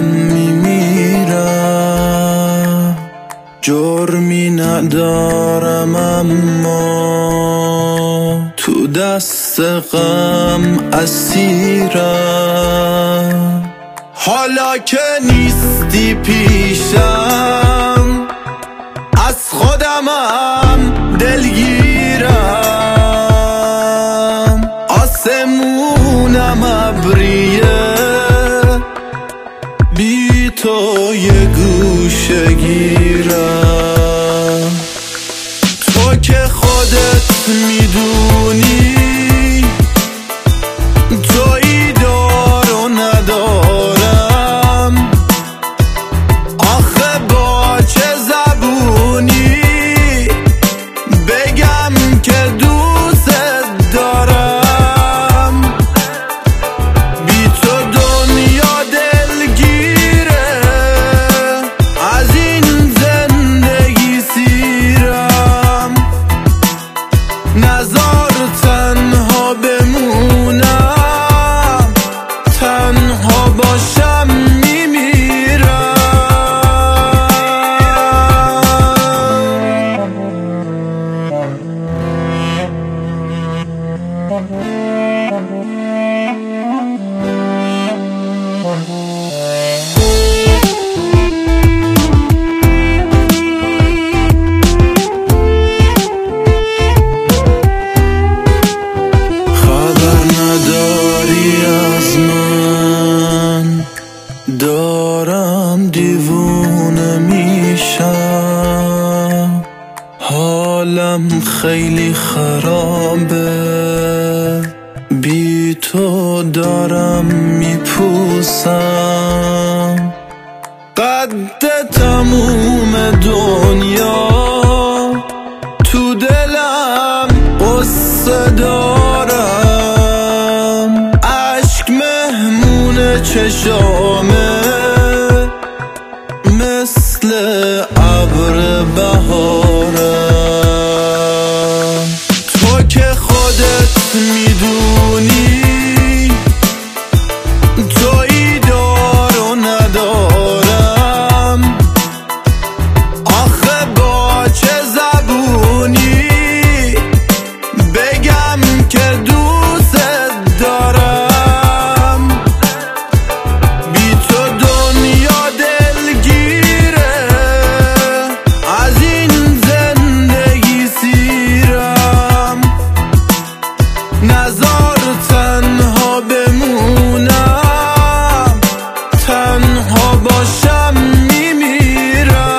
دارم میمیرم. جرمی ندارم اما تو دست غم اسیرم. حالا که نیستی پیشم از خودمم دلگیرم. آسمونم ابریه بی تو یه گوشه گیرم. تو که خودت میدونی تویی دار و ندارم. آخه با چه زبونی بگم که دوست دارم. بی تو دنیا دلگیره، از این زندگی سیرم. نزار تنها بمونم، تنها باشم میمیرم. دارم دیوونه میشم، حالم خیلی خرابه. بی تو دارم میپوسم. قد تموم دنیا تو دلم قصه دارم. عشق مهمون چشامه مثل ابر بهارم. تو که خودت میدونی تویی دار و ندارم. آخه با چه زبونی بگم که دوست دارم. بی تو دنیا دلگیره، از این زندگی سیرم. نزار تنها بمونم، تنها باشم میمیرم.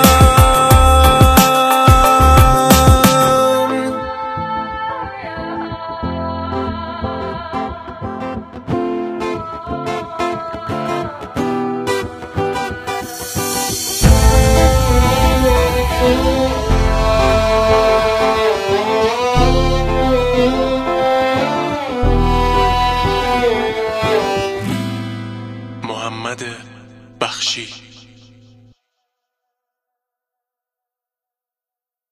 محمد بخشی.